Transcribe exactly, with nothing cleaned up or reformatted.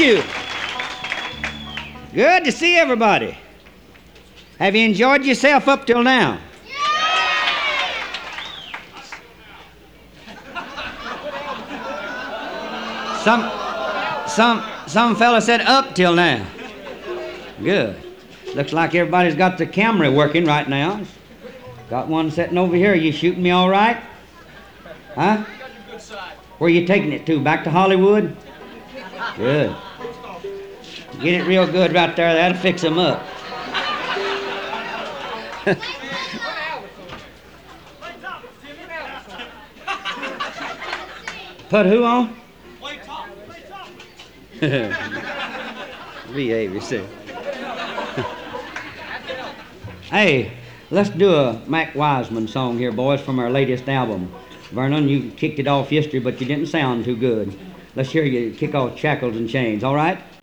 you. Good to see everybody. Have you enjoyed yourself up till now? Some, some, some fella said up till now. Good. Looks like everybody's got the camera working right now. Got one sitting over here. You shooting me all right? Huh? Where you taking it to? Back to Hollywood? Good. Get it real good right there. That'll fix them up. Put who on? Behave yourself. Hey, let's do a Mac Wiseman song here, boys, from our latest album. Vernon, you kicked it off yesterday, but you didn't sound too good. Let's hear you kick off Shackles and Chains, all right?